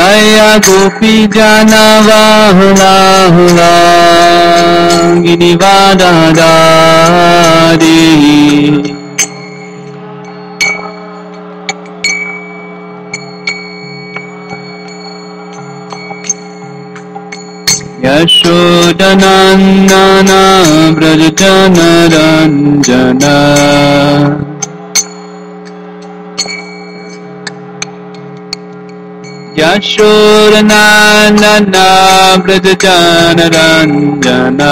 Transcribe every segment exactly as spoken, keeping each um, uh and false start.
Jaya Gopi Jana Vahula Hula Ginivada Dari Yashodanandana Brajajana Ranjana Yashodanandana Brajajana Ranjana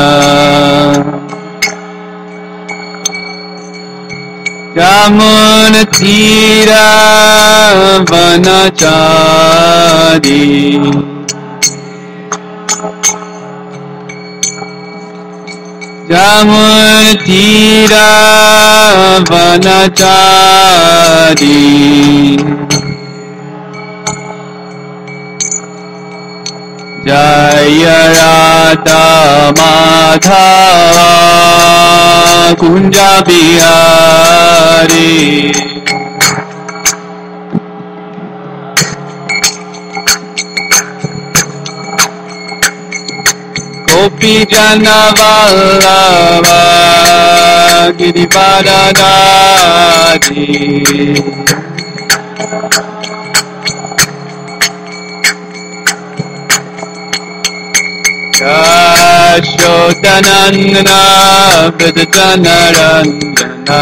Jamuna Tira Vanachari Jamuna Tira Vanachari Jaya Radha Madhava Kunja Bihari Gopi Jana Vallabha Girivara Dari Yashodanandana Brajajana Ranjana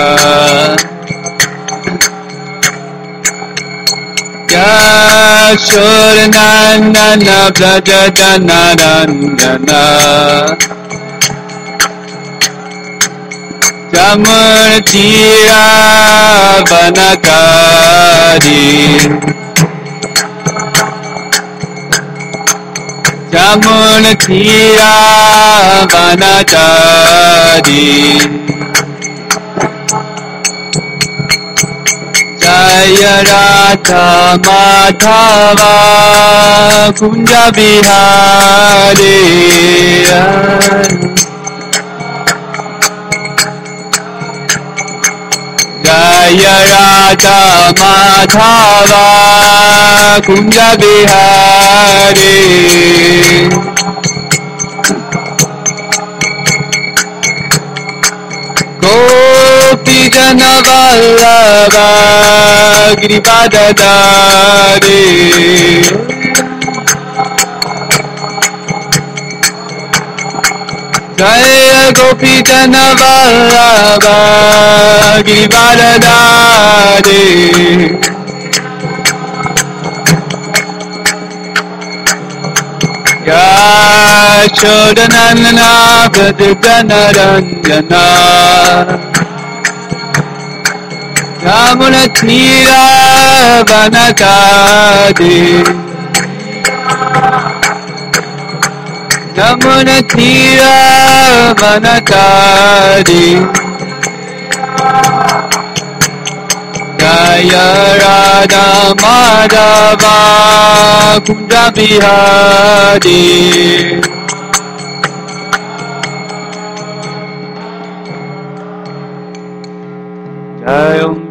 Yashodanandana Brajajana Ranjana Jamuna Tira Vanachari Jamuna Tira Vanachari Jaya Radha Madhava Kunja Bihari Jaya Radha Madhava Kunja Bihari Gopi Jana Vallabha Girivara Dari Jaya Gopi Jana Vallabha Girivara Dari Yashodanandana Brajajana Ranjana Jamuna Tira Vanachari Jamuna Tira Vanachari Jaya Radha Madhava Kunja Bihari Jaya Om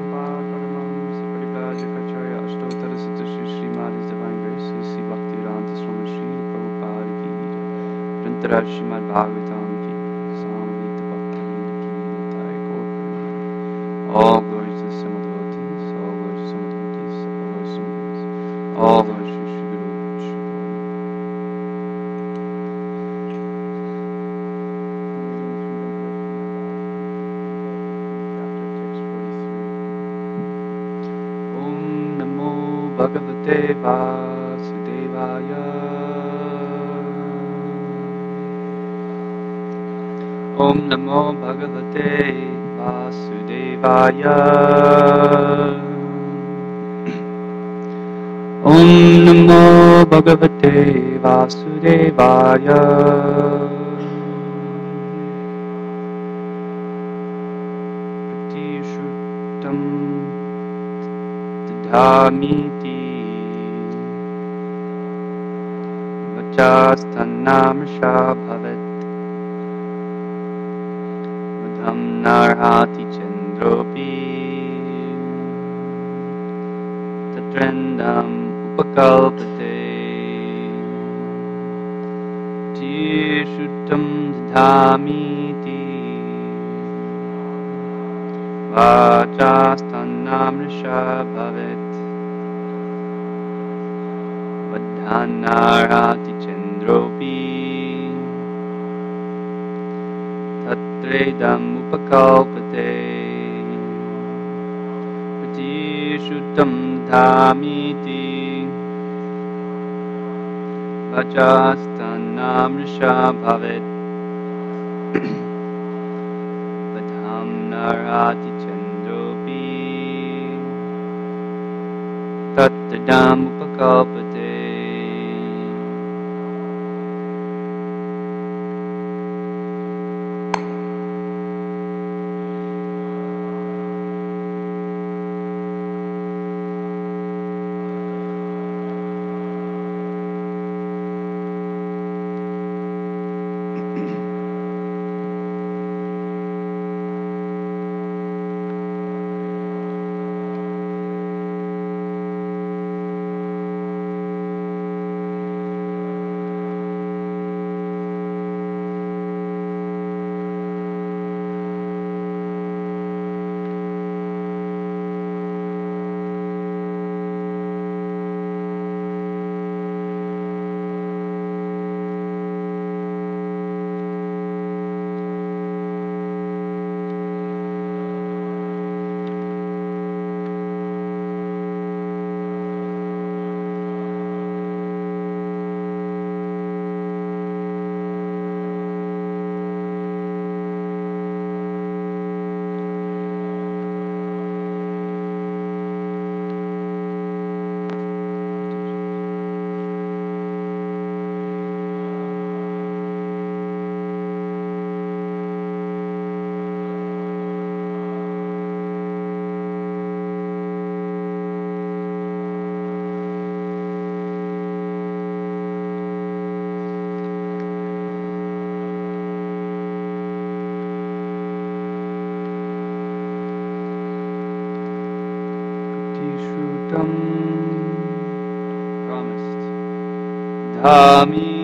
Srimad Bhagavatam ki Samhita Bhakti ki Nitai Gaur. All glory to the Srimad devotees, all glory to the Srimad devotees, all glory to Srimad, all glory to Sri Guru, Sri Guru. Om Namo Bhagavate Vasudevaya. Om Namo Bhagavate Vasudevaya. Om Namo Bhagavate Vasudevaya. Pratishutam Tadhamiti Vachasthanamsha Bhavat Narhati Chandropi Tatrendam upakālpate Tirshuttam dhamiti Vajasthanamrisha bhavet Vadhanarati chandropi Tatredam upakālpate Tirshuttam dhamiti Vajasthanamrisha bhavet Vadhamnarati chandropi Tattadam upakālpate. Promised. Dhami,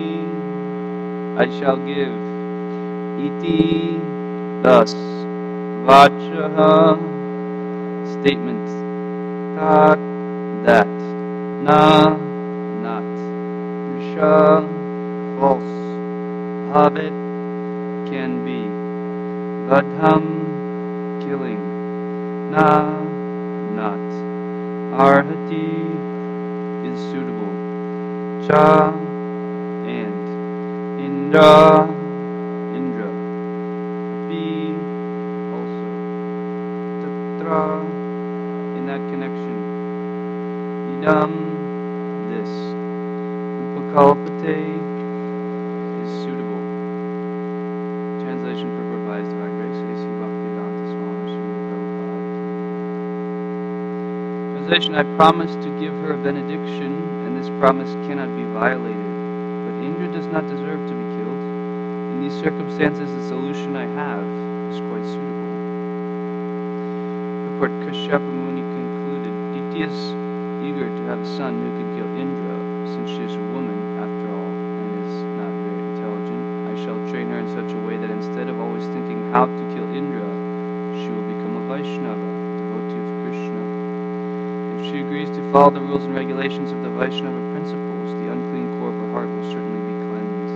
I shall give. Iti, thus. Vachaha, statement. Tat, that. Na, not. Risha, false. Bhavet, can be. Vadham, killing. Na, not. Arhati is suitable. Cha and Indra, Indra. Api also. Tatra in that connection. Idam this. Upakālpate is suitable. Translation for Revised Divine Grace. A C Bhaktivedanta Swami Srila Prabhupada. Translation, I promise to give her a benediction, and this promise cannot be violated. But Indra does not deserve to be killed. In these circumstances, the solution I have is quite suitable. Report, Kashyapa Muni concluded, Diti is eager to have a son who can kill Indra, since she is a woman, after all, and is not very intelligent. I shall train her in such a way that instead of always thinking how to kill Indra, she will become a Vaishnava, devotee of Krishna. If she agrees to follow the rules and regulations of the Vaishnava principles, the unclean core of her heart will certainly be cleansed.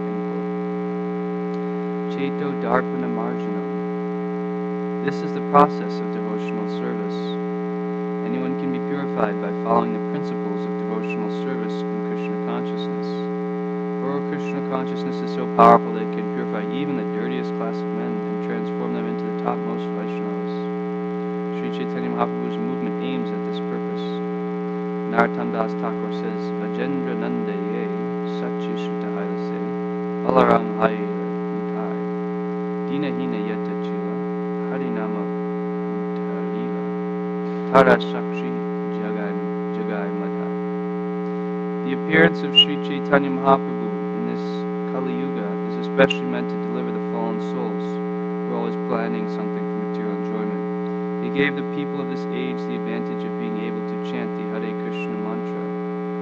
Cheto Darpana Marjanam. This is the process of devotional service. Anyone can be purified by following the principles of devotional service in Krishna consciousness. For Krishna consciousness is so powerful that it can purify even the dirtiest class of men and transform them into the topmost Vaishnavas. Sri Chaitanya Mahaprabhu's movement aims at this purpose. Narottam Das Thakur says, Vajendra Nandaye Sachi Sutahailase Balarang Haila Utai Dina Hina Yata Chila Harinama Utarila Tara Sakshi Jagai Jagai Madha. The appearance of Sri Chaitanya Mahaprabhu in this Kali Yuga is especially meant to deliver the fallen souls who are always planning something for material enjoyment. He gave the people of this age the advantage of being able to chant the Hare Krishna mantra.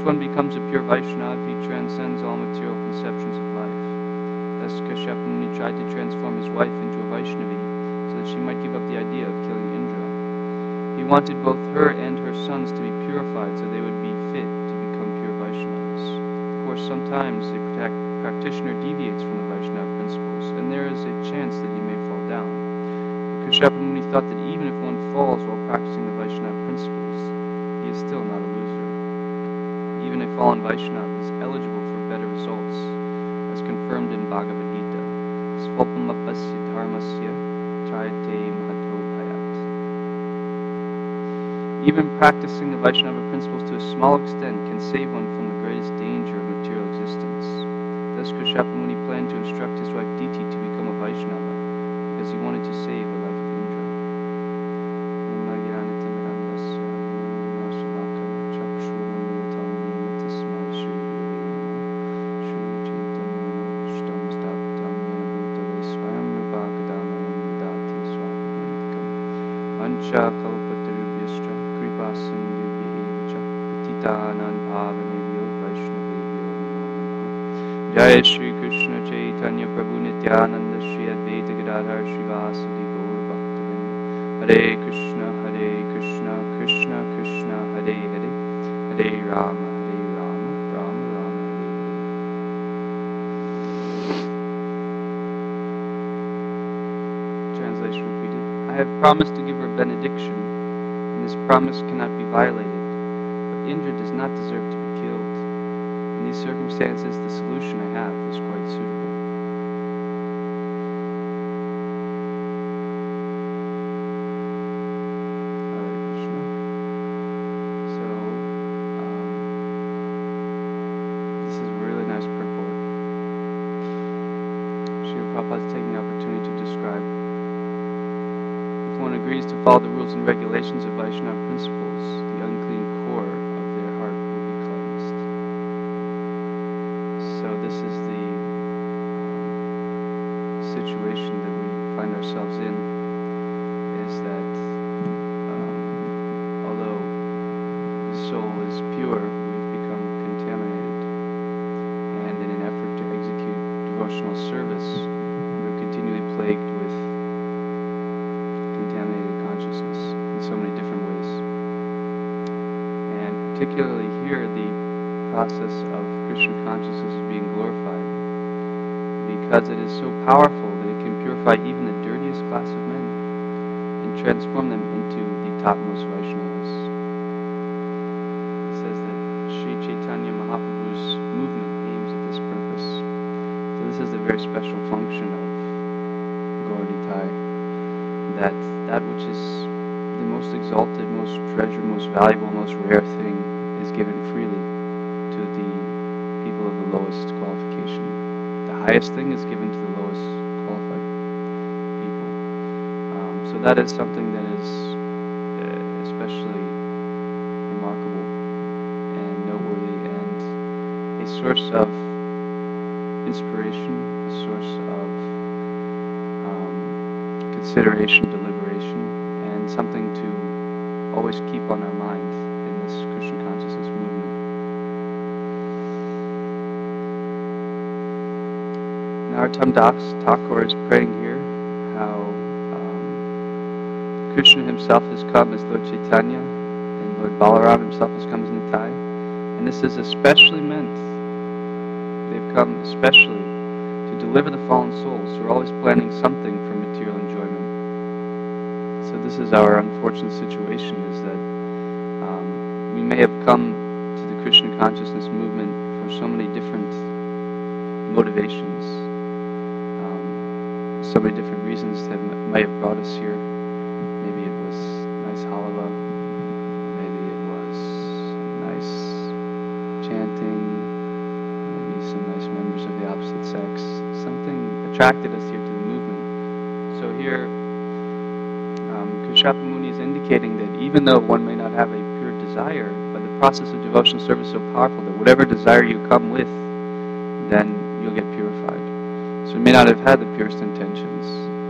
Once one becomes a pure Vaishnava, he transcends all material conceptions of life. Thus Kashyapa Muni tried to transform his wife into a Vaishnavi so that she might give up the idea of killing Indra. He wanted both her and her sons to be purified so they would be fit to become pure Vaishnavas. Of course, sometimes the practitioner deviates from the Vaishnava principles, and there is a chance that he may fall down. Kashyapa Muni thought that even if one falls while practicing the Vaishnava principles, he is still not a loser. Even a fallen Vaishnava is eligible for better results, as confirmed in Bhagavad Gita. Svapamapasya dharmasya trayate mahato bhayat. Even practicing the Vaishnava principles to a small extent can save one from the greatest danger of material existence. Thus Kashyapa Muni planned to instruct his wife Diti to become a Vaishnava because he wanted to save the life of Indra. Kalpatarubhyascha kripasindhubhyevacha patitānaṁ pāvanebhyo vaishnavebhyo namo namaha. Jai Shri Krishna Chaitanya Prabhu Nityananda Shri Advaita Gadadhar Srivasadi Gaur Bhaktivinoda. Hare Krishna Hare Krishna Krishna Krishna Hare Hare Hare Rama Hare Rama Rama Rama Hare Hare. Translation repeated. I have promised to give her benediction, and this promise cannot be violated, but Indra does not deserve to be killed. In these circumstances, the solution I have is quite suitable. Hare Krishna. So, um, this is a really nice purport. Srila Prabhupada is taking the opportunity to describe. If one agrees to follow the rules and regulations of Vaishnava principles, the unclean core of their heart will be cleansed. So this is the um, situation that we find ourselves in, is that um, although the soul is pure, we've become contaminated. And in an effort to execute devotional service, we're continually plagued with contaminated consciousness in so many different ways. And particularly here, the process of Krishna consciousness is being glorified because it is so powerful that it can purify even the dirtiest class of men and transform them into the topmost Vaishnavas. It says that Sri Chaitanya Mahaprabhu's movement aims at this purpose. So this is the very special function of Gaur Nitai, that that which is the most exalted, most treasured, most valuable, most rare thing is given freely to the people of the lowest qualification. The highest thing is given to the lowest qualified people. Um, so that is something that is uh, especially remarkable and noteworthy, and a source of inspiration, a source of um, consideration, deliberation, and something to always keep on our mind in this Krishna consciousness movement. Narottam Das Thakur is praying here how um, Krishna himself has come as Lord Chaitanya, and Lord Balaram himself has come as Nitai, and this is especially meant, they've come especially to deliver the fallen souls who are always planning something for material enjoyment. So this is our unfortunate situation, is that um, we may have come to the Krishna consciousness movement for so many different motivations, um, so many different reasons that may have brought us here. Maybe it was nice halava, maybe it was nice chanting, maybe some nice members of the opposite sex. Something attracted us here to the movement. So here, um, Kashyapa Muni is indicating that even though one may not have a pure desire, but the process of devotional service is so powerful that whatever desire you come with, then you'll get purified. So you may not have had the purest intentions,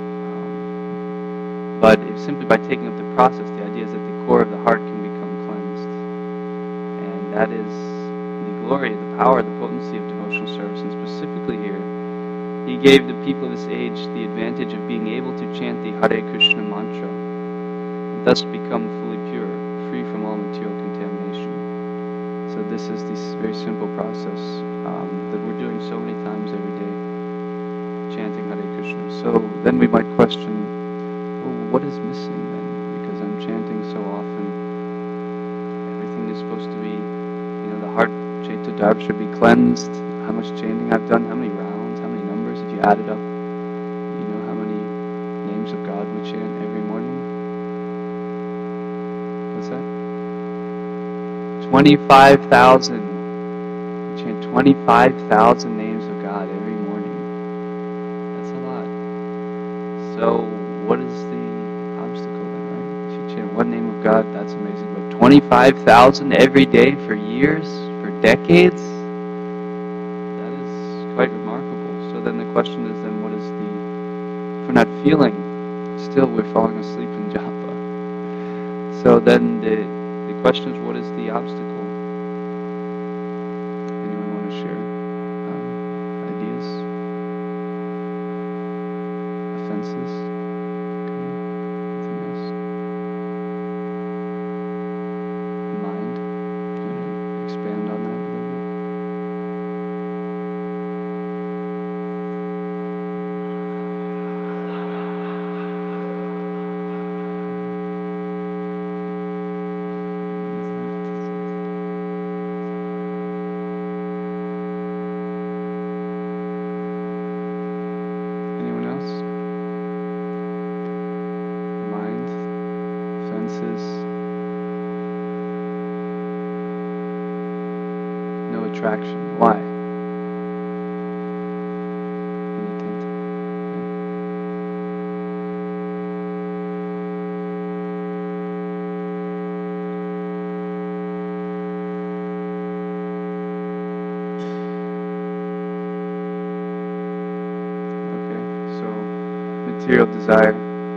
um, but if simply by taking up the process, the idea is that the core of the heart can become cleansed. And that is glory, the power, the potency of devotional service, and specifically here, he gave the people of this age the advantage of being able to chant the Hare Krishna mantra, and thus become fully pure, free from all material contamination. So this is this very simple process um, that we're doing so many times every day, chanting Hare Krishna. So then we might question, well, what is missing then? Because I'm chanting so often, everything is supposed to be, you know, the heart, Chaitya Darb, should be cleansed. How much chanting I've done, how many rounds, how many numbers, if you add it up, you know how many names of God we chant every morning? What's that? twenty-five thousand. We chant twenty-five thousand names of God every morning. That's a lot. So what is the obstacle then, right? If you chant one name of God, that's amazing. But twenty-five thousand every day for years, for decades? Quite remarkable. So then the question is then what is the, if we're not feeling, still we're falling asleep in japa. So then the, the question is what is the obstacle? Anyone want to share um, ideas? Offenses? Okay. Anything else? Mind? Do you want to expand on that a little bit? No attraction. Why? Okay, so material desire.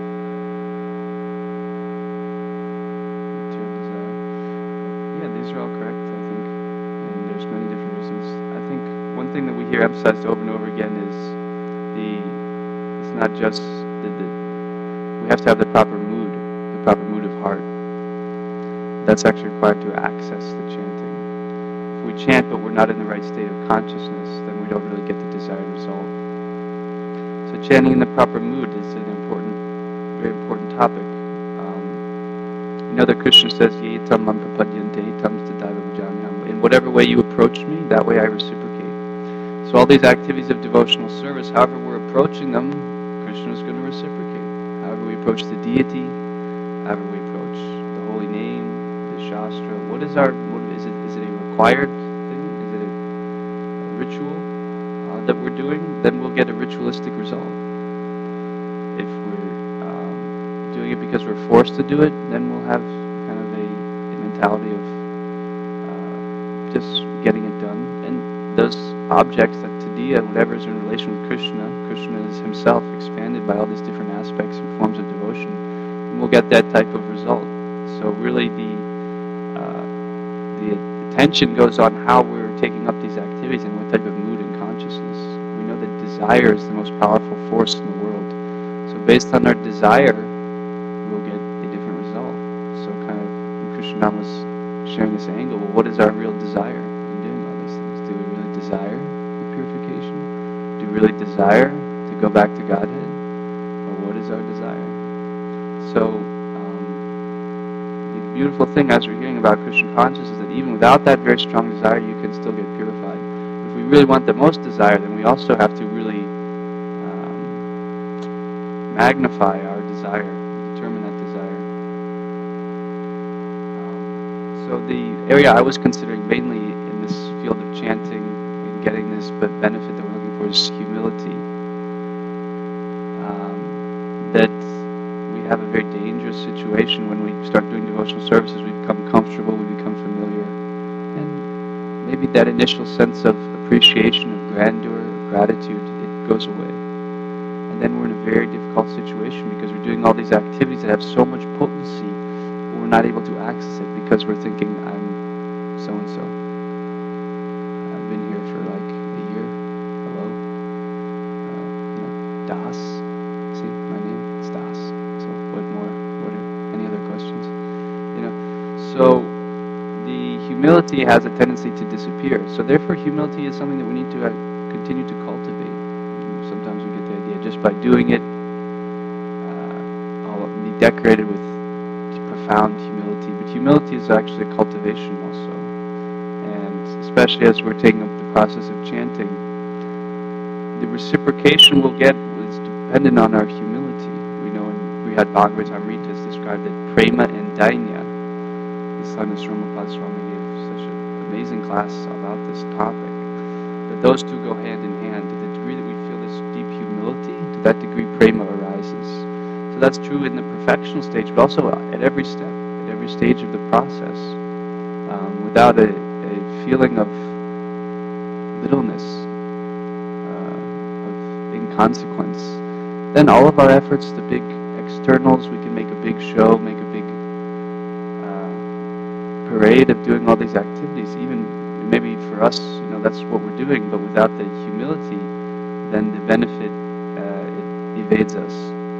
Thing that we hear emphasized over and over again is the it's not just the, the we have to have the proper mood, the proper mood of heart. That's actually required to access the chanting. If we chant but we're not in the right state of consciousness, then we don't really get the desired result. So chanting in the proper mood is an important, very important topic. Um, you know that Krishna says, "Ye tam mam prapadyante tam tadaiva bhajamyaham." In whatever way you approach me, that way I reciprocate. So all these activities of devotional service, however we're approaching them, Krishna is going to reciprocate. However we approach the deity, however we approach the holy name, the shastra, what is our, what is it, is it a required thing? Is it a, a ritual uh, that we're doing? Then we'll get a ritualistic result. If we're um, doing it because we're forced to do it, then we'll have kind of a, a mentality of uh, just getting it done. And those objects, that tadiya, whatever is in relation with Krishna, Krishna is himself expanded by all these different aspects and forms of devotion, and we'll get that type of result. So really the uh, the attention goes on how we're taking up these activities and what type of mood and consciousness. We know that desire is the most powerful force in the world. So based on our desire, we'll get a different result. So kind of Krishna was sharing this angle, well, what is our real desire? Desire the purification? Do we really desire to go back to Godhead? Or what is our desire? So, um, the beautiful thing as we're hearing about Krishna consciousness is that even without that very strong desire, you can still get purified. If we really want the most desire, then we also have to really um, magnify our desire, determine that desire. Um, so the area I was considering mainly in this field of chanting, getting this but benefit that we're looking for is humility. Um, that we have a very dangerous situation when we start doing devotional services. We become comfortable, we become familiar, and maybe that initial sense of appreciation, of grandeur, of gratitude, it goes away. And then we're in a very difficult situation because we're doing all these activities that have so much potency, but we're not able to access it because we're thinking, I'm so-and-so. So the humility has a tendency to disappear. So therefore humility is something that we need to uh, continue to cultivate. Sometimes we get the idea just by doing it, uh, I'll be decorated with profound humility. But humility is actually a cultivation also. And especially as we're taking up the process of chanting, the reciprocation we'll get is dependent on our humility. We know in Brihad Bhagavatamrita is described that prema and dainya. The son of Srimapad Swami gave such an amazing class about this topic. That those two go hand in hand. To the degree that we feel this deep humility, to that degree prema arises. So that's true in the perfectional stage, but also at every step, at every stage of the process. Um, without a, a feeling of littleness, consequence, then all of our efforts, the big externals, we can make a big show, make a big uh, parade of doing all these activities. Even maybe for us, you know, that's what we're doing, but without the humility, then the benefit uh, it evades us.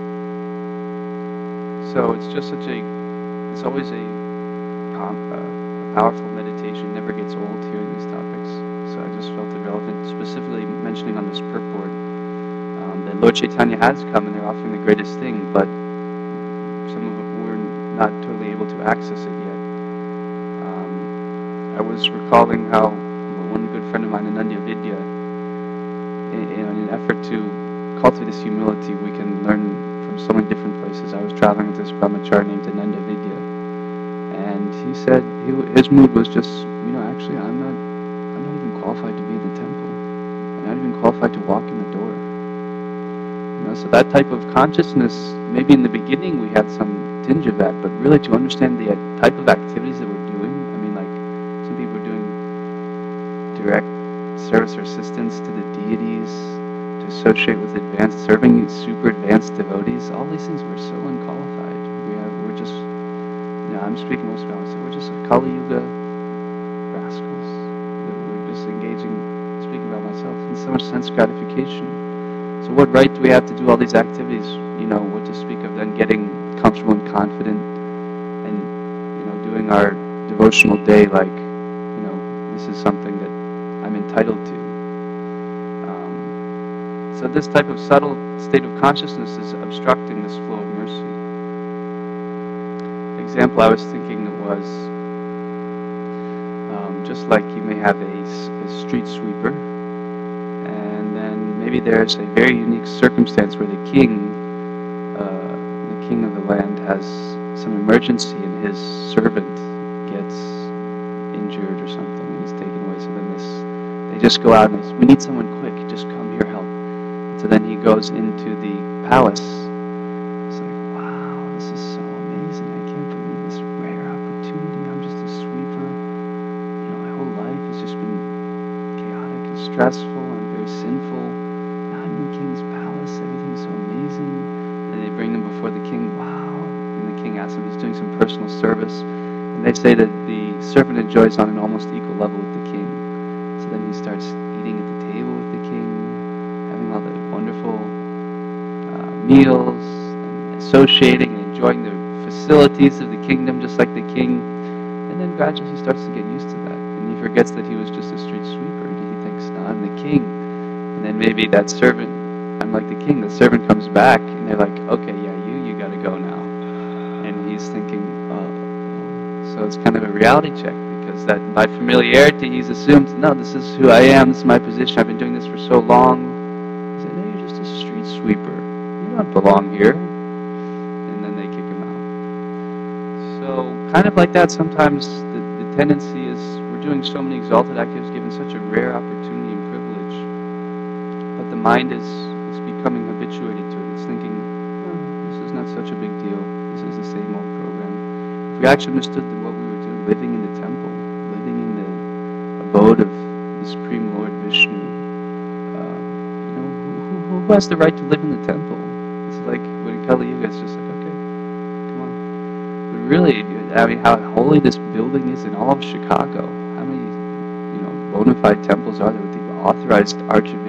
So it's just such a, it's always a, uh, a powerful meditation. Never gets old hearing these topics. So I just felt it relevant, specifically mentioning on this purport. That Lord Chaitanya has come and they're offering the greatest thing, but some of it we're not totally able to access it yet. Um, I was recalling how one good friend of mine, Anandya Vidya, in, in an effort to cultivate this humility, we can learn from so many different places. I was traveling with this brahmachari named Ananda Vidya, and he said he, his mood was just, you know, actually I'm not, I'm not even qualified to be in the temple. I'm not even qualified to walk in the door. So that type of consciousness, maybe in the beginning we had some tinge of that, but really to understand the type of activities that we're doing, I mean, like some people are doing direct service or assistance to the deities, to associate with advanced, serving super advanced devotees. All these things, we're so unqualified. We have, we're just, you know, I'm speaking most of the we're just Kali Yuga rascals. We're just engaging, speaking about myself, in so much sense gratification. So what right do we have to do all these activities? You know, what to speak of then getting comfortable and confident and, you know, doing our devotional day like, you know, this is something that I'm entitled to. Um, so this type of subtle state of consciousness is obstructing this flow of mercy. The example I was thinking was, um, just like you may have a, a street sweeper, and then maybe there's a very unique circumstance where the king, uh, the king of the land has some emergency and his servant gets injured or something and he's taken away. So then this, they just go out and they say, we need someone quick, just come here, help. And so then he goes into the palace. It's like, wow, this is so amazing. I can't believe this rare opportunity. I'm just a sweeper. You know, my whole life has just been chaotic and stressful. Sinful. Now I'm in the king's palace. Everything's so amazing. And they bring them before the king. Wow. And the king asks him, he's doing some personal service. And they say that the servant enjoys on an almost equal level with the king. So then he starts eating at the table with the king, having all the wonderful uh, meals, and associating and enjoying the facilities of the kingdom just like the king. And then gradually he starts to get used to that. And he forgets that he was just a street sweeper. And he thinks, no, I'm the king. And then maybe that servant, I'm like the king, the servant comes back and they're like, okay, yeah, you, you gotta go now. And he's thinking, oh. So it's kind of a reality check because that by familiarity he's assumed, no, this is who I am, this is my position, I've been doing this for so long. He said, no, you're just a street sweeper. You don't belong here. And then they kick him out. So kind of like that, sometimes the, the tendency is we're doing so many exalted activities, given such a rare opportunity and privilege. But the mind is, is becoming habituated to it. It's thinking, oh, this is not such a big deal. This is the same old program. If we actually understood what we were doing, living in the temple, living in the abode of the Supreme Lord Vishnu, uh, you know, who, who has the right to live in the temple? It's like when Kali Yuga, it's just like, okay, come on. But really, I mean, how holy this building is in all of Chicago. How many, you know, bona fide temples are there with the authorized Archavigraha?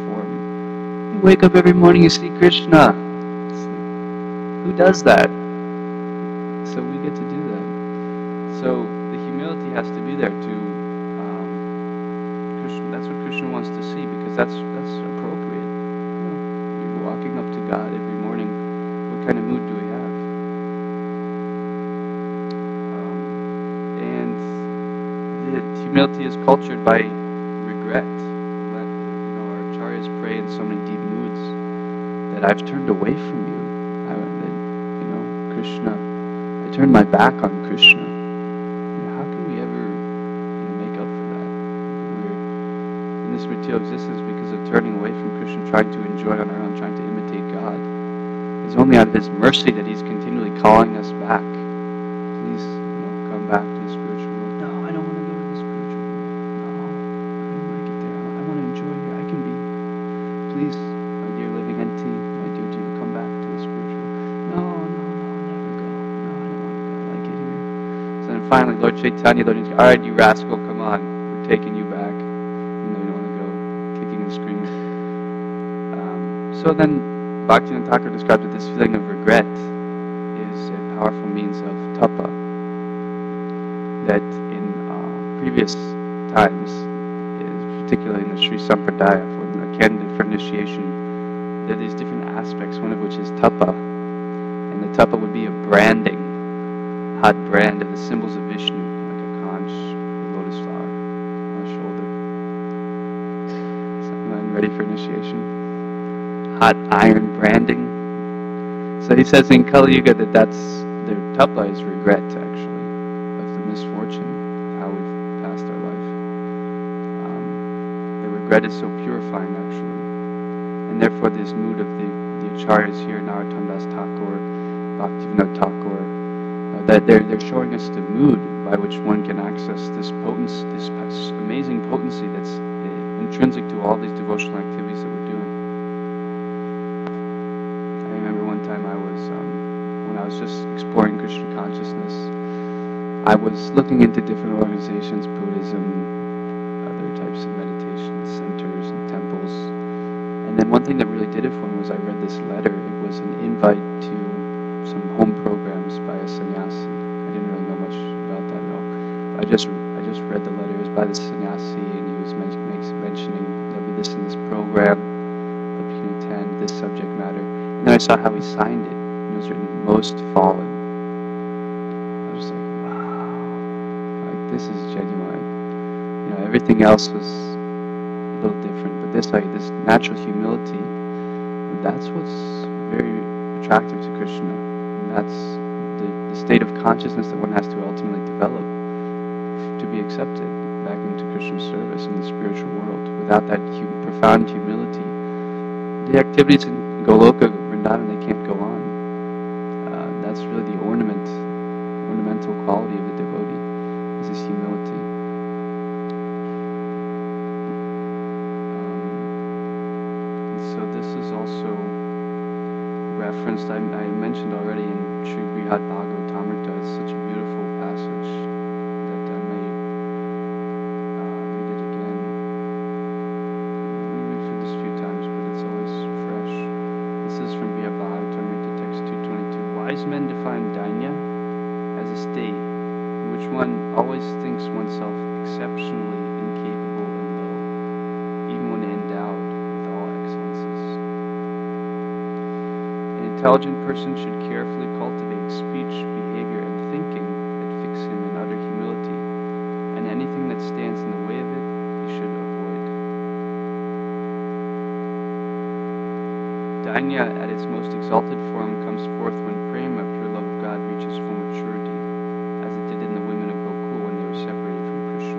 You wake up every morning, you see Krishna. Like, who does that? So we get to do that. So the humility has to be there to um, Krishna. That's what Krishna wants to see, because that's that's appropriate. You know, you're walking up to God every morning. What kind of mood do we have? Um, and the humility is cultured by regret. Let, you know, our acharyas pray in so many deep moods that I've turned away from you. I, that, you know, Krishna. I turned my back on Krishna. How can we ever, you know, make up for that? We're in this material existence because of turning away from Krishna, trying to enjoy on our own, trying to imitate God. It's only out of His mercy that He's continually calling us back. Please, you know, come back to the spiritual world. No, I don't want to go to the spiritual world. No, I don't want to get there. I want to enjoy here. I can be. Please, my dear living entity, my dear Jiva, come back to the spiritual world. No, no, no, never go. No, I don't want to go. I like it here. So then finally, Lord Chaitanya, Lord Chaitanya, all right, you rascal, come on. We're taking you back. You know, you don't want to go kicking and screaming. Um, so then, Bhaktivinoda Thakur described that this feeling of regret is a powerful means of tapa. That in uh, previous times, particularly in the Sri Sampradaya, for the candidate for initiation, there are these different aspects, one of which is tapa. And the tapa would be a branding, hot brand of the symbols of Vishnu, like a conch, a lotus flower on a shoulder. So I'm ready for initiation. Hot iron branding. So he says in Kali Yuga that that's, their tapa is regret, actually, of the misfortune, how we've passed our life. Um, the regret is so purifying, actually. And therefore this mood of the, the acharyas here, Narottam Das Thakur, Bhaktivinoda Thakur, uh, that they're, they're showing us the mood by which one can access this potency, this amazing potency that's uh, intrinsic to all these devotional activities that we're doing. Time I was, um, when I was just exploring Krishna consciousness, I was looking into different organizations, Buddhism, other types of meditation centers and temples. And then one thing that really did it for me was I read this letter. It was an invite to some home programs by a sannyasi. I didn't really know much about that at all. I just I just read the letter. It was by the sannyasi, and he was men- makes, mentioning there'll be this in this program, hope you can attend this subject matter. And then I saw how he signed it. It was written, "Most Fallen." I was just like, wow, like this is genuine. You know, everything else was a little different, but this, like this natural humility, that's what's very attractive to Krishna. And that's the, the state of consciousness that one has to ultimately develop to be accepted back into Krishna's service in the spiritual world. Without that hu- profound humility, the activities in Goloka, Vrindavan, they can't go on. Uh, that's really the ornament, ornamental quality of the devotee, is this humility. Um, and so this is also referenced, I, I mentioned already in Sri Brihad Bhagavatamrita. It's such a beautiful passage that I may uh, read it again. We've read this a few times, but it's always fresh. This is from Brihad Bhagavatamrita, text two twenty-two. Wise men define dainya as a state in which one always thinks oneself exceptionally incapable and low, even when endowed with all excellences. An intelligent person should carefully cultivate speech, behavior, and thinking that fix him in utter humility, and anything that stands in the way of it, he should avoid. Dainya, at its most exalted form, comes forth when prema, pure love of God, reaches full maturity, as it did in the women of Gokul when they were separated from Krishna.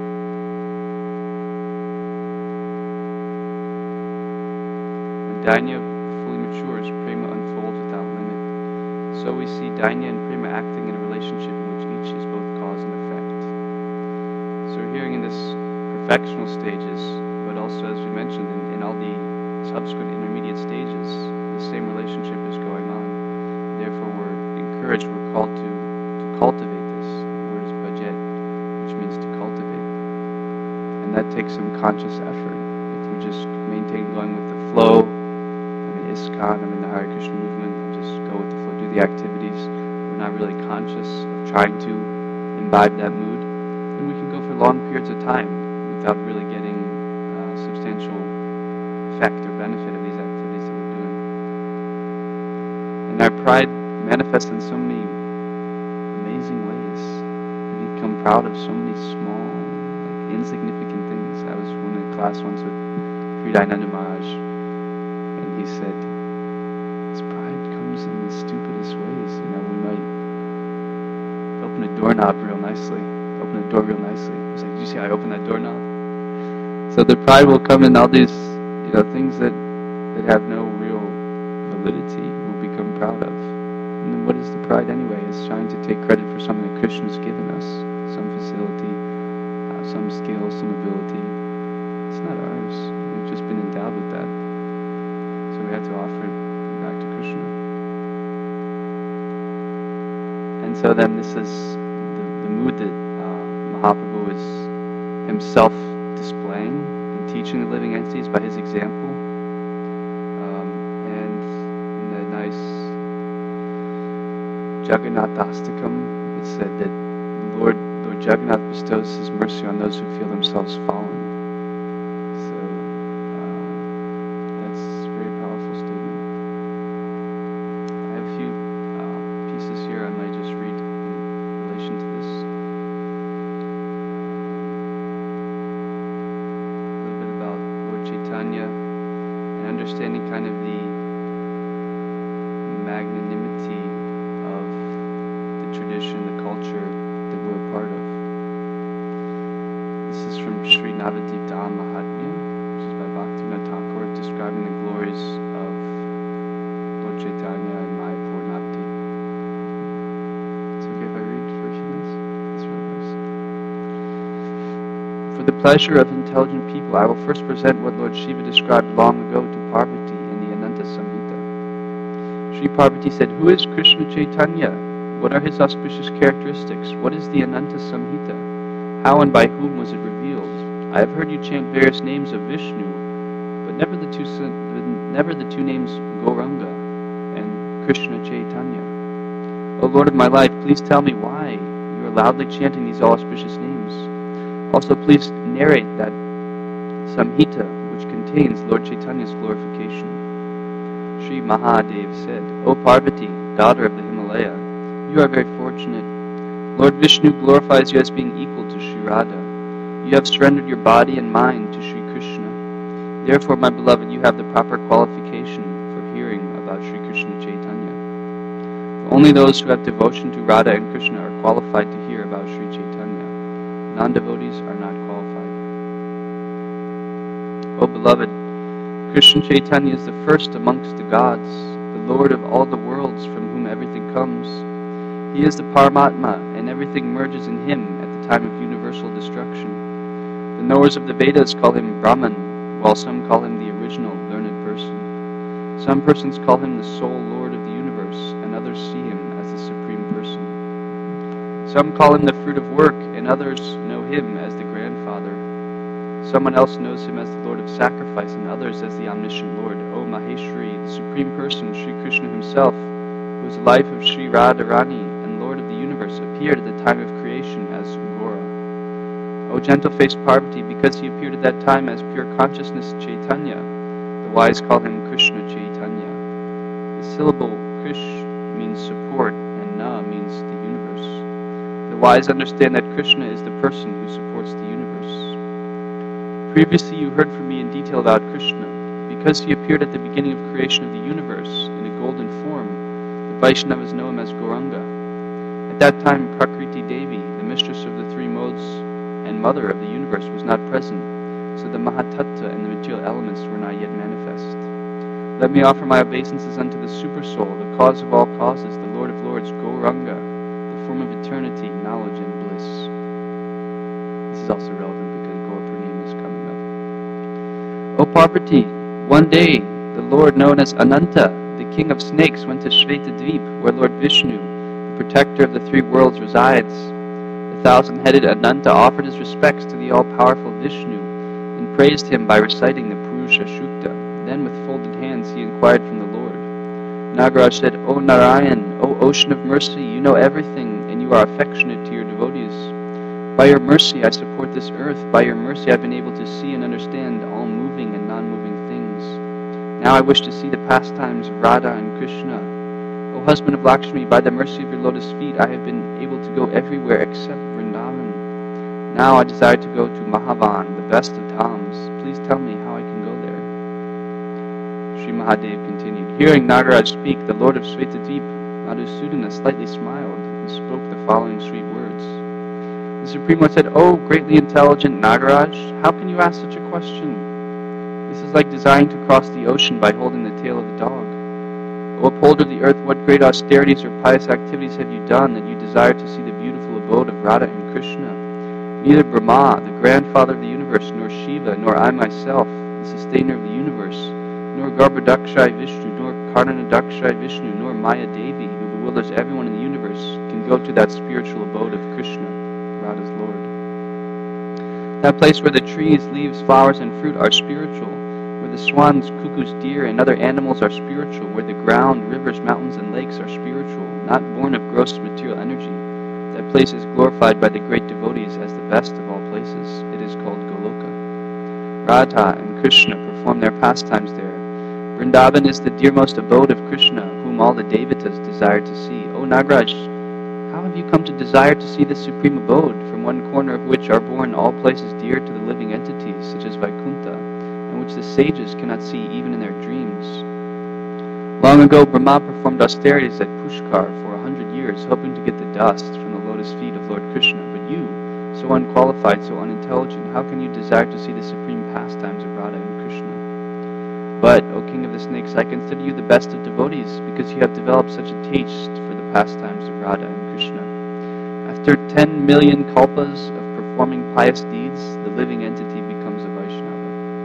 When Dainya fully matures, prema unfolds without limit. So we see Dainya and prema acting in a relationship in which each is both cause and effect. So we're hearing in this perfectional stages, but also, as we mentioned, in, in all the subsequent intermediate stages, the same relationship is going on. Therefore, we're encouraged, we're called to, to cultivate this. The word is bhajet, which means to cultivate. And that takes some conscious effort. If we just maintain going with the flow, I'm in ISKCON, I'm in the Hare Krishna movement, and just go with the flow, do the activities, we're not really conscious of trying to imbibe that mood, then we can go for long periods of time without really getting uh, substantial effect or benefit of these activities that we're doing. And our pride manifests in so many amazing ways. We become proud of so many small, like, insignificant things. I was in a class once with Hridayananda Maharaj, and he said, this pride comes in the stupidest ways. You know, we might open a doorknob real nicely, open a door real nicely. It's like, did you see how I opened that doorknob? So the pride will come in all these, you know, things that, that have no real validity, we'll become proud of. And then what is the pride anyway? It's trying to take credit for something that Krishna's given us, some facility, uh, some skill, some ability. It's not ours. We've just been endowed with that. So we have to offer it back to Krishna. And so then this is the, the mood that uh, Mahaprabhu is himself displaying and teaching the living entities by his example. Um, and in the nice Jagannathastakam, it said that Lord, Lord Jagannath bestows his mercy on those who feel themselves fallen. So uh, that's a very powerful statement. I have a few uh, pieces here I might just read in relation to this. A little bit about Lord Chaitanya and understanding kind of the magnanimity of the tradition, the culture that we're a part of. This is from Sri Navadip Dham Mahatmya, which is by Bhaktivinoda Thakur, describing the glories of Lord Chaitanya and Mayapur Navadip. It's okay if I read for a few minutes? That's really nice. For the pleasure of intelligent people, I will first present what Lord Shiva described long ago to Parvati in the Ananta Samhita. Sri Parvati said, "Who is Krishna Chaitanya? What are his auspicious characteristics? What is the Ananta Samhita? How and by whom was it revealed? I have heard you chant various names of Vishnu, but never the two never the two names Gauranga and Krishna Chaitanya. O Lord of my life, please tell me why you are loudly chanting these auspicious names. Also, please narrate that Samhita which contains Lord Chaitanya's glorification." Sri Mahadev said, "O Parvati, daughter of the Himalaya, you are very fortunate. Lord Vishnu glorifies you as being equal to Sri Radha. You have surrendered your body and mind to Sri Krishna. Therefore, my beloved, you have the proper qualification for hearing about Sri Krishna Chaitanya. For only those who have devotion to Radha and Krishna are qualified to hear about Sri Chaitanya. Non-devotees are not qualified. O beloved, Krishna Chaitanya is the first amongst the gods, the Lord of all the worlds from whom everything comes. He is the Paramatma, and everything merges in him at the time of universal destruction. The knowers of the Vedas call him Brahman, while some call him the original, learned person. Some persons call him the sole Lord of the universe, and others see him as the supreme person. Some call him the fruit of work, and others know him as the grandfather. Someone else knows him as the Lord of sacrifice, and others as the omniscient Lord. O Maheshwari, the supreme person, Sri Krishna himself, who is the life of Sri Radharani and Lord of the universe, appeared at the time of creation as Gora. O gentle-faced Parvati, because he appeared at that time as pure consciousness Chaitanya, the wise call him Krishna Chaitanya. The syllable Krish means support, and Na means the universe. The wise understand that Krishna is the person who supports the universe. Previously you heard from me in detail about Krishna. Because he appeared at the beginning of creation of the universe in a golden form, the Vaishnavas know him as Gauranga. At that time, Prakriti Devi, the mistress of the three modes and mother of the universe, was not present, so the Mahatattva and the material elements were not yet manifest. Let me offer my obeisances unto the Supersoul, the cause of all causes, the Lord of lords, Gauranga, the form of eternity, knowledge, and bliss. This is also relevant because Gaur Purnima is coming up. O Parvati, one day the Lord known as Ananta, the king of snakes, went to Shvetadvip, where Lord Vishnu, the protector of the three worlds, resides. The thousand-headed Ananta offered his respects to the all-powerful Vishnu and praised him by reciting the Purusha Shukta. Then with folded hands he inquired from the Lord. Nagaraj said, "O Narayan, O ocean of mercy, you know everything, and you are affectionate to your devotees. devotees. By your mercy, I support this earth. By your mercy, I've been able to see and understand all moving and non-moving things. Now I wish to see the pastimes of Radha and Krishna. O husband of Lakshmi, by the mercy of your lotus feet, I have been able to go everywhere except Vrindavan. Now I desire to go to Mahavan, the best of dhams. Please tell me how I can go there. Sri Mahadev continued. Hearing Nagaraj speak, the Lord of Svetadvip, Madhusudana, slightly smiled and spoke the following sweet words. The Supreme Lord said, "O greatly intelligent Nagaraj, how can you ask such a question? This is like desiring to cross the ocean by holding the tail of a dog. O upholder of the earth, what great austerities or pious activities have you done that you desire to see the beautiful abode of Radha and Krishna? Neither Brahma, the grandfather of the universe, nor Shiva, nor I myself, the sustainer of the universe, nor Garbhodakshai Vishnu, nor Karnanadakshai Vishnu, nor Maya Devi, who bewilders everyone in the universe, can go to that spiritual abode of Krishna, Radha's Lord. That place where the trees, leaves, flowers, and fruit are spiritual, where the swans, cuckoos, deer, and other animals are spiritual, where the ground, rivers, mountains, and lakes are spiritual, not born of gross material energy. That place is glorified by the great devotees as the best of all places. It is called Goloka. Radha and Krishna perform their pastimes there. Vrindavan is the dearmost abode of Krishna, whom all the devatas desire to see. O Nagaraj, how have you come to desire to see this supreme abode, from one corner of which are born all places dear to the living entities, such as Vaikuntha, and which the sages cannot see even in their dreams? Long ago, Brahma performed austerities at Pushkar for a hundred years, hoping to get the dust from the lotus feet of Lord Krishna. But you, so unqualified, so unintelligent, how can you desire to see the supreme pastimes of Radha and Krishna? But, O King of the Snakes, I consider you the best of devotees, because you have developed such a taste for the pastimes of Radha and Krishna. After ten million kalpas of performing pious deeds, the living entity becomes a Vaishnava.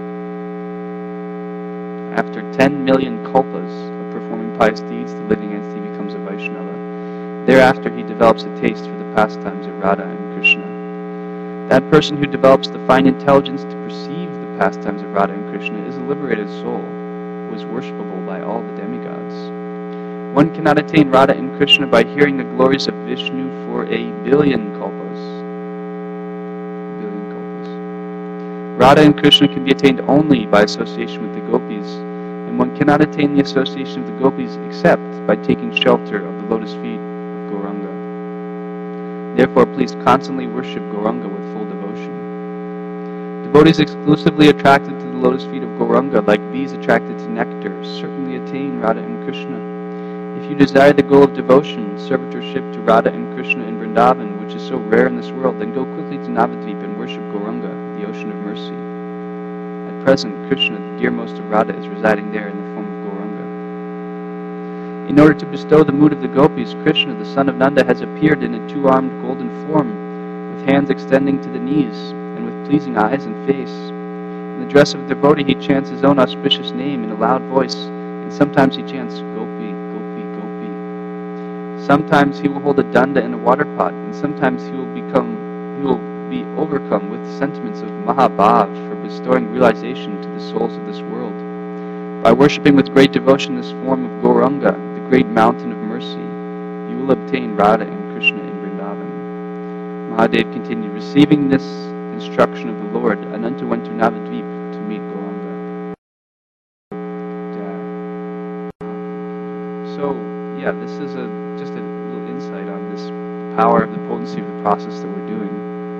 After ten million kalpas of performing pious deeds, the living entity becomes a Vaishnava. Thereafter he develops a taste for the pastimes of Radha and Krishna. That person who develops the fine intelligence to perceive the pastimes of Radha and Krishna is a liberated soul, who is worshipable by all the demigods. One cannot attain Radha and Krishna by hearing the glories of Vishnu for a billion kalpas. A billion kalpas. Radha and Krishna can be attained only by association with the gopis, and one cannot attain the association of the gopis except by taking shelter of the lotus feet of Gauranga. Therefore, please constantly worship Gauranga with full devotion. Devotees exclusively attracted to the lotus feet of Gauranga, like bees attracted to nectar, certainly attain Radha and Krishna. If you desire the goal of devotion, servitorship to Radha and Krishna in Vrindavan, which is so rare in this world, then go quickly to Navadvip and worship Gauranga, the ocean of mercy. At present, Krishna, the dearmost of Radha, is residing there in the form of Gauranga. In order to bestow the mood of the gopis, Krishna, the son of Nanda, has appeared in a two-armed golden form, with hands extending to the knees, and with pleasing eyes and face. In the dress of a devotee, he chants his own auspicious name in a loud voice, and sometimes he chants Gopi, Gopi, Gopi. Sometimes he will hold a danda in a water pot, and sometimes he will become, he will be overcome with sentiments of Mahabhav for bestowing realization to the souls of this world. By worshipping with great devotion this form of Gauranga, the great mountain of mercy, you will obtain Radha and Krishna in Vrindavan. Mahadev continued, receiving this instruction of the Lord, Ananta went to Navadvip to meet Gauranga. So, yeah, this is a just a little insight on this power of the potency of the process that we're doing.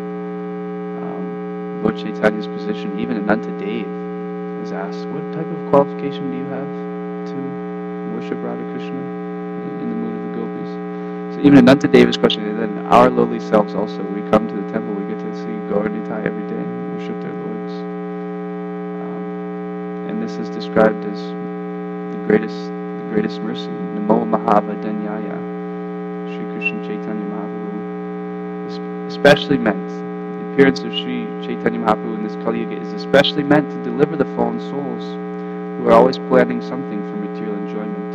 Um, Lord Chaitanya's position, even Ananta Dev was asked, what type of qualification do you have to worship Radha Krishna in, in the mood of the gopis? So even Ananta Dev is questioning, and then our lowly selves also, we come to the temple, we get to see Gaur Nitai every day and worship their lords. Um, and this is described as the greatest the greatest mercy. Namo Mahavadanyaya, Sri Krishna Chaitanya Mahaprabhu. Especially meant, the appearance of Sri Chaitanya Mahaprabhu in this Kali Yuga is especially meant to deliver the fallen souls who are always planning something for material enjoyment.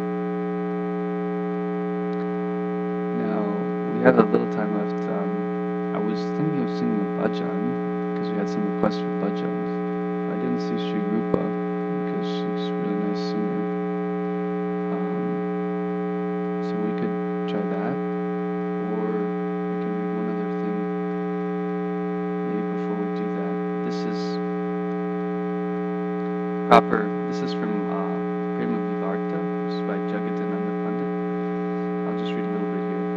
Now, we have a little time left. Um, I was thinking of singing a bhajan, because we had some requests for bhajans. I didn't see Sri Rupa, because she's a really nice singer. Um, so we could try that, or I can read one of proper, this is from uh, Prema Vivarta, this is by Jagadananda Pandit. I'll just read a little bit here.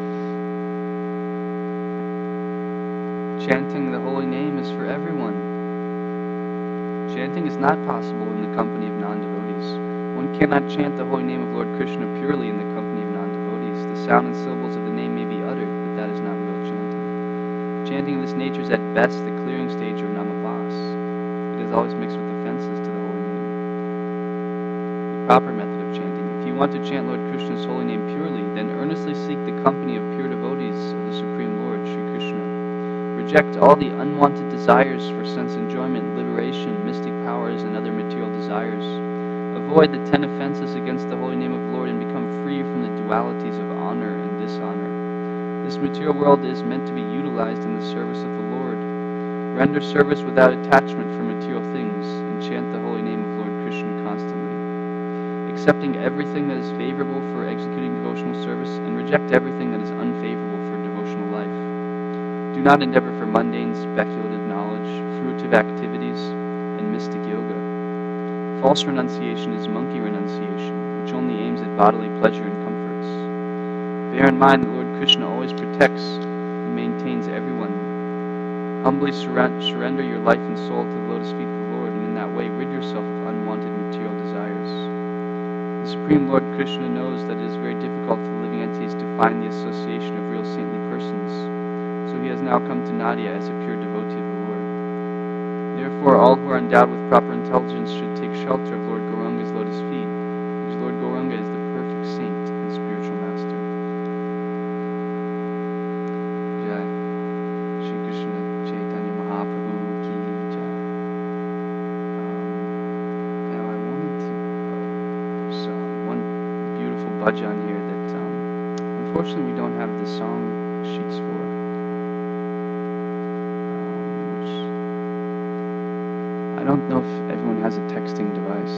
Chanting the holy name is for everyone. Chanting is not possible in the company of non-devotees. One cannot chant the holy name of Lord Krishna purely in the company of non-devotees. The sound and syllables of the name may be uttered, but that is not real chanting. Chanting of this nature is at best the clearing stage of namabhas. It is always mixed with offenses to the holy name. The proper method of chanting. If you want to chant Lord Krishna's holy name purely, then earnestly seek the company of pure devotees of the Supreme Lord, Sri Krishna. Reject all the unwanted desires for sense enjoyment, liberation, mystic powers, and other material desires. Avoid the ten offenses against the holy name of the Lord and become free from the dualities of honor and dishonor. This material world is meant to be utilized in the service of the Lord. Render service without attachment for material things, and chant the holy name of Lord Krishna constantly. Accepting everything that is favorable for executing devotional service, and reject everything that is unfavorable for devotional life. Do not endeavor for mundane, speculative knowledge, fruitive activities, and mystic yoga. False renunciation is monkey renunciation, which only aims at bodily pleasure and comforts. Bear in mind that Lord Krishna always protects and maintains everyone. Humbly surrender your life and soul to the lotus feet of the Lord, and in that way rid yourself of unwanted material desires. The Supreme Lord Krishna knows that it is very difficult for living entities to find the association of real saintly persons, so he has now come to Nadia as a pure devotee of the Lord. Therefore, all who are endowed with proper intelligence should take shelter of Lord Gauranga's lotus feet, because Lord Gauranga is the perfect saint and spiritual master. Jai. Shri Krishna Chaitanya Mahaprabhu ki jai. Um, now I wanted to, uh, there's uh, one beautiful bhajan here that um, unfortunately we don't have the song sheets for. I don't know if everyone has a texting device.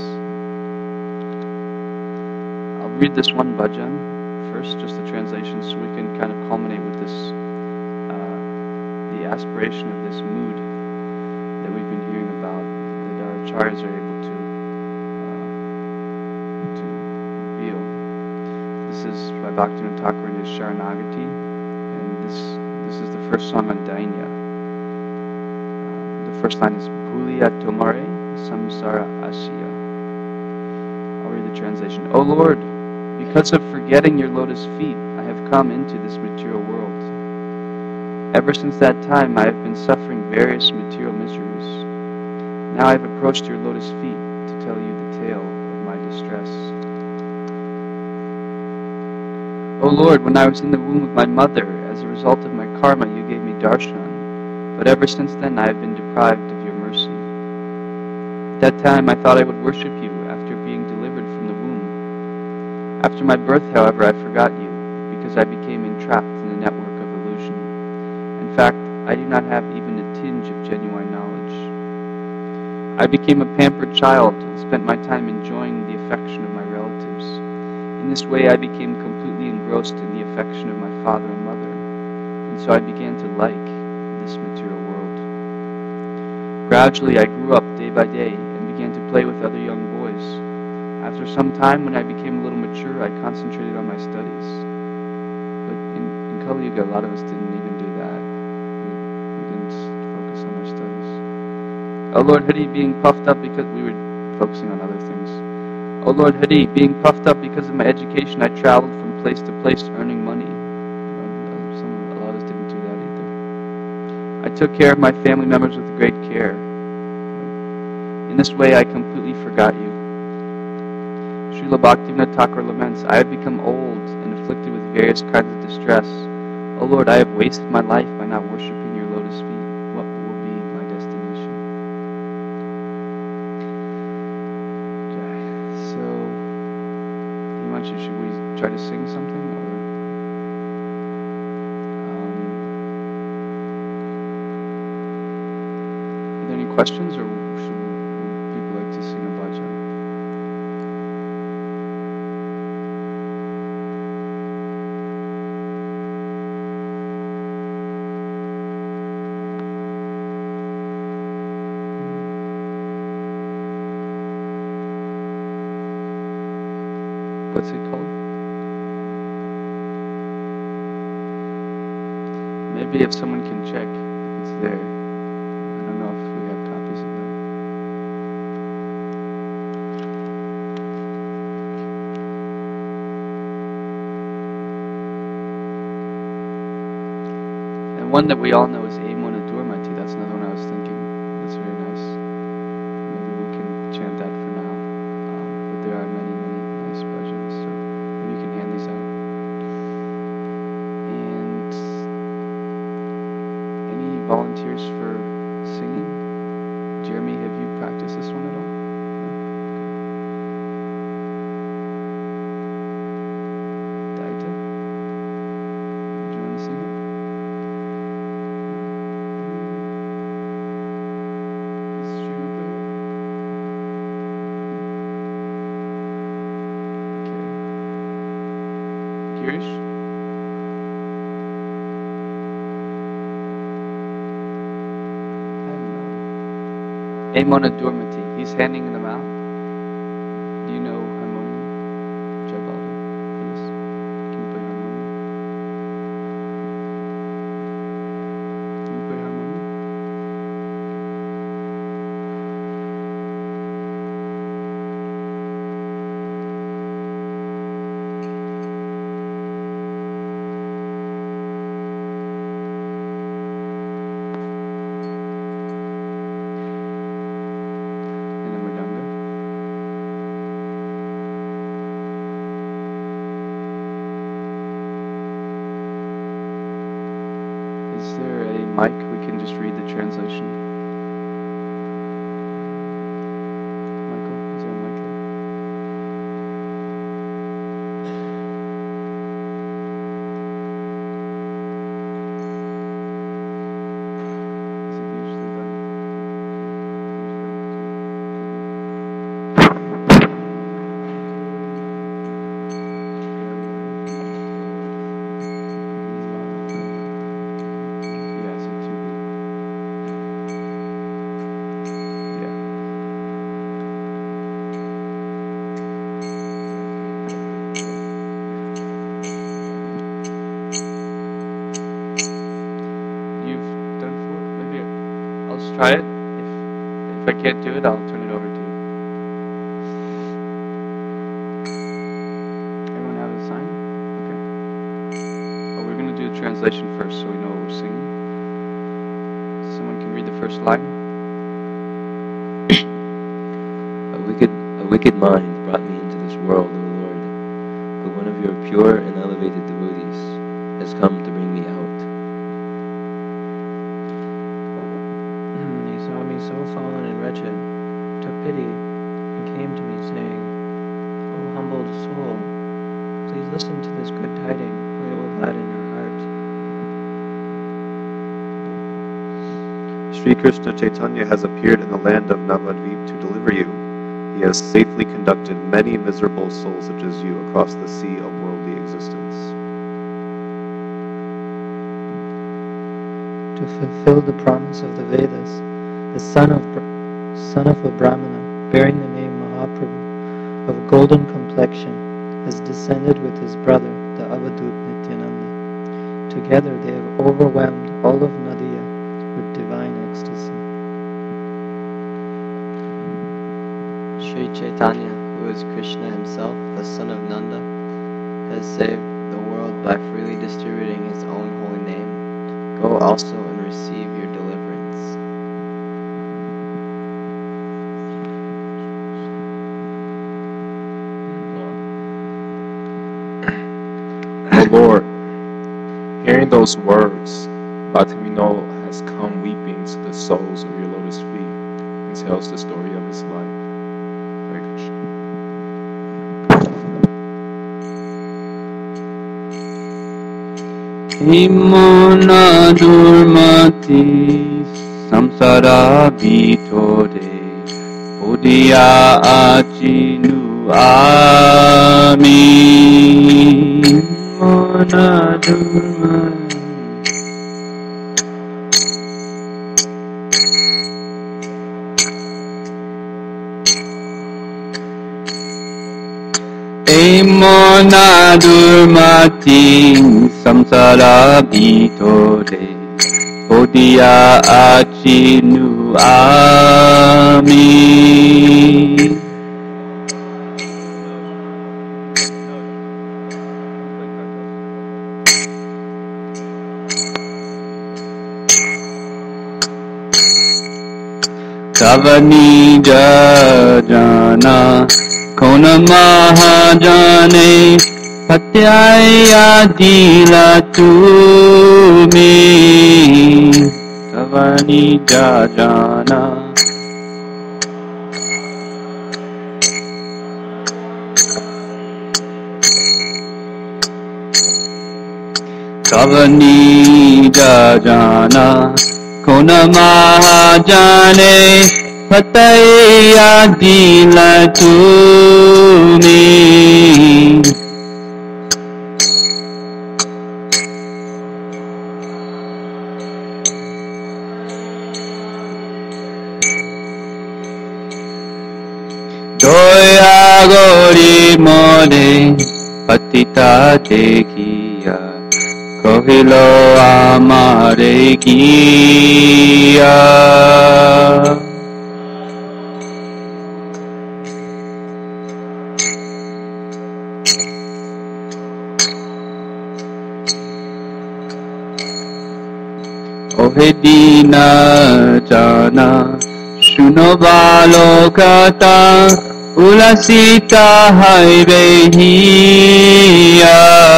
I'll read this one bhajan first, just the translation, so we can kind of culminate with this, uh, the aspiration of this mood that we've been hearing about, that our acharyas are able to, uh, to reveal. This is by Bhaktivinoda Thakur in his Sharanagati, and this, this is the first song on Dainya. Uh, the first line is Bhuliya Tomare Samsara Asya. I'll read the translation. O Lord, because of forgetting your lotus feet, I have come into this material world. Ever since that time, I have been suffering various material miseries. Now I have approached your lotus feet to tell you the tale of my distress. O Lord, when I was in the womb of my mother, as a result of my karma, you gave me darshan, but ever since then I have been deprived of your mercy. At that time, I thought I would worship you after being delivered from the womb. After my birth, however, I forgot you, because I became entrapped in a network of illusion. In fact, I do not have even a tinge of genuine knowledge. I became a pampered child and spent my time enjoying the affection of my relatives. In this way, I became completely engrossed in the affection of my father and mother, and so I began to like this material world. Gradually, I grew up day by day and began to play with other young boys. After some time, when I became a little mature, I concentrated on my studies. But in, in Kali Yuga, a lot of us didn't even do that. We, we didn't focus on our studies. Oh Lord Hari, being puffed up because we were focusing on other things. Oh Lord Hari, being puffed up because of my education, I traveled from place to place earning money. Some, a lot of us didn't do that either. I took care of my family members with great care. In this way, I completely forgot you. Srila Bhaktivinoda Thakur laments, I have become old and afflicted with various kinds of distress. O Lord, I have wasted my life by not worshipping your lotus feet. What will be my destination? Okay, so, Himanshu, should we try to sing something? Or, um, are there any questions, or should we, would people like to sing a bhajan? what's it called? Maybe if someone can check if it's there. I don't know if we have copies of that. And one that we all know is Emona Durmati. That's another one I was thinking. That's very nice. Maybe we can chant that for now. Um, but there are many, many nice bhajans, so maybe you can hand these out. And any volunteers for singing? Jeremy, have you practiced this one at all? Daita? Do you want to sing it? Girish? Emona Durmati. He's handing them out. Do you know harmonium? Jaibaldi, please. Can you play harmonium? Can you play harmonium? Is there a mic? We can just read the translation. Michael, is there a mic there? Is it usually done? Yeah, so two. Yeah. You've done four? Maybe I'll just try it. If if I can't do it, I'll turn it over to you. Everyone have a sign? Okay. Oh, we're gonna do the translation first, so we know what we're singing. Someone can read the first line. A wicked, a wicked mind brought me into this world, O Lord, but one of your pure and elevated devotees has come to bring me out. He saw me so fallen and wretched, took pity, and came to me, saying, O humbled soul, please listen to this good tiding, for it will gladden your heart. Sri Krishna Chaitanya has appeared in the land of Navadvip to deliver you. He has safely conducted many miserable souls such as you across the sea of worldly existence. To fulfill the promise of the Vedas, the son of son of a Brahmana, bearing the name Mahaprabhu, of golden complexion, has descended with his brother, the Avadut Nityananda. Together they have overwhelmed all of Nadia with divine ecstasy. Sri Chaitanya, who is Krishna himself, the son of Nanda, has saved the world by freely distributing his own holy name. Go also and receive your deliverance. O Lord, hearing those words, Bhattamino has come weeping to the soles of your lotus feet and tells the story of his life. Hare Krishna. Emona Durmati samsara vitore podiya achinu ami. Emona Durmati. Emona durmating samsara bitore Odia achinu ami Kavani jajana Kona mahajane Patyaya dila tumi Kavani jajana Kavani jajana Kona mahajane Pataya dila tumi Doya gori mone patita dekhiya Kohilo amare kiya Ohedina jana Shunobalo kata Ulasita hairehiya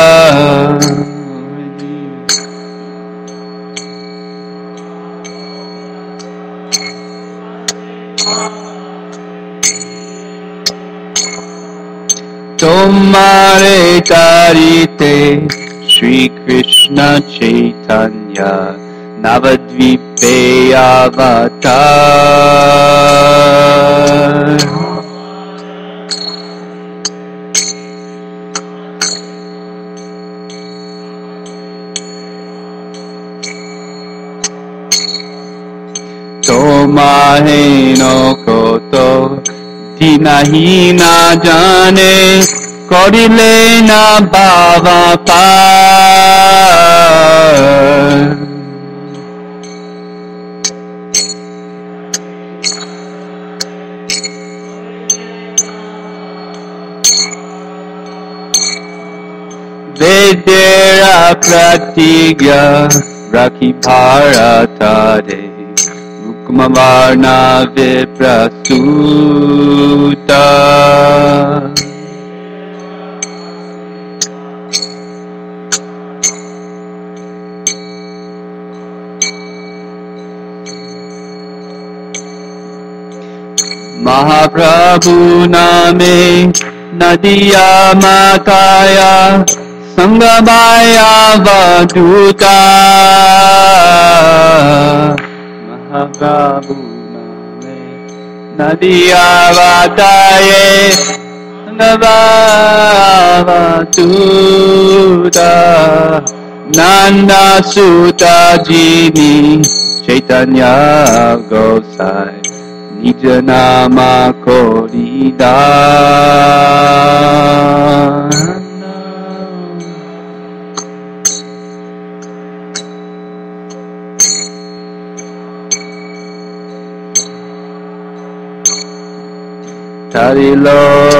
Tomare karite Shri Krishna Chaitanya Navadvipe avatar Tomaheno koto Tinahi na jane Korile na bhava par Vedera pratigya Rakhi bharatare Rukmavarna viprasuta Mahaprabhu name Nadiya Mataya Sangamaya Vaduta Mahaprabhu name Nadiya Vataye Sangamaya Vaduta Nanda Sutta Jini Chaitanya Gosai Nija nama koridana Tarilo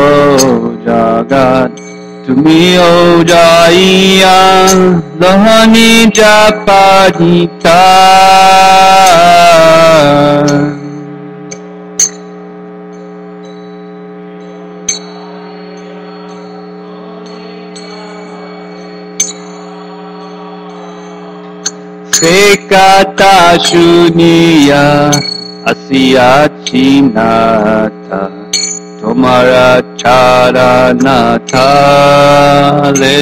jagat tumi ojaiya lohani japadita Sekata shuniya asya chinata Tomara charana thale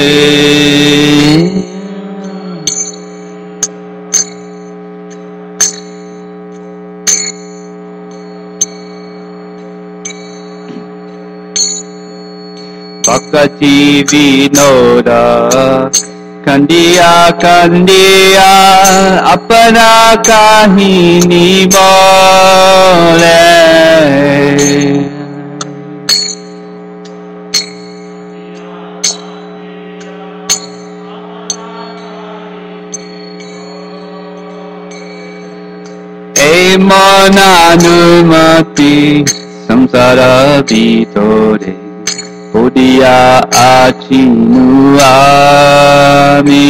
Bhakti vinoda Kandiya kandiya apana kahini bole মনানুমতি সংসার ভিতরে পড়িয়া আছিনু আমি।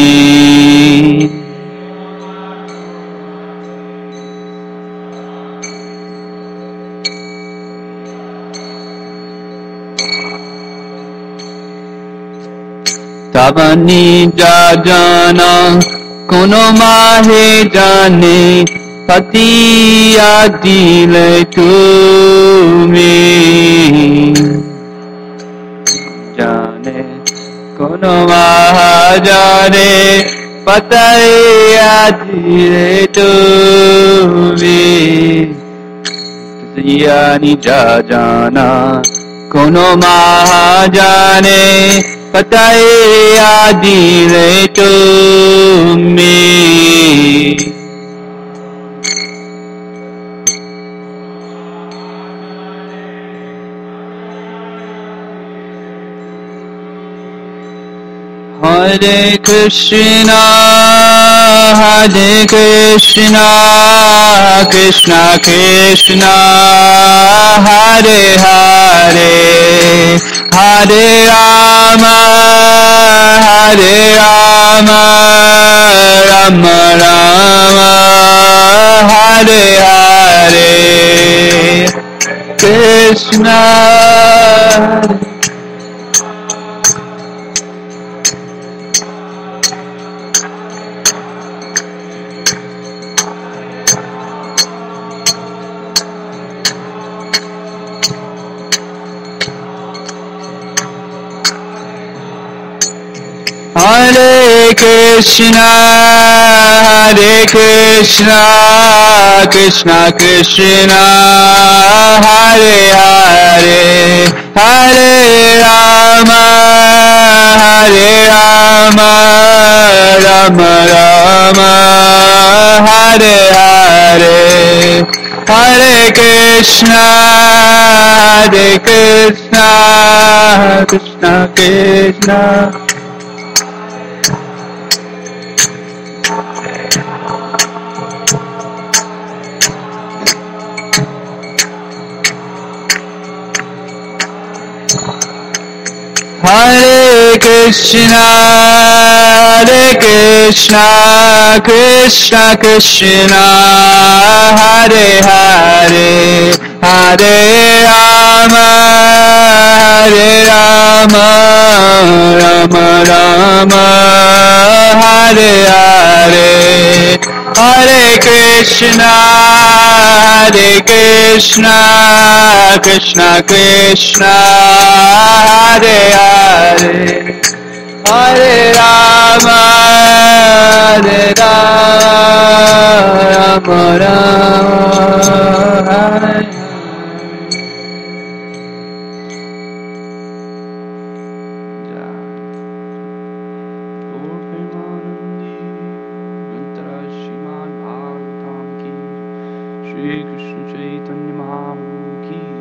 তাবানি যা জানা কোন মাহে জানে পাতিয়া দিলে তুমি জানে কোন মহাজানে পাতিয়া দিলে তুমি জিয়ানি যা জানা কোন মহাজানে পাতিয়া দিলে তুমি। Hare Krishna, Hare Krishna, Krishna Krishna, Hare Hare, Hare Rama, Hare Rama, Rama Rama, Hare Hare, Krishna. Hare Krishna, Hare Krishna, Krishna Krishna, Hare Hare, Hare Rama, Hare Rama, Rama Rama, Hare Hare, Hare Krishna, Hare Krishna, Krishna Krishna. Hare Krishna, Hare Krishna, Krishna Krishna, Hare Hare, Hare Rama, Hare Rama, Rama Rama, Hare Hare, Hare Krishna, Hare Krishna, Krishna Krishna, Hare Hare, Hare Rama, Hare Rama, Rama Hare Shri Krishna Chaitanya Mahaprabhu ki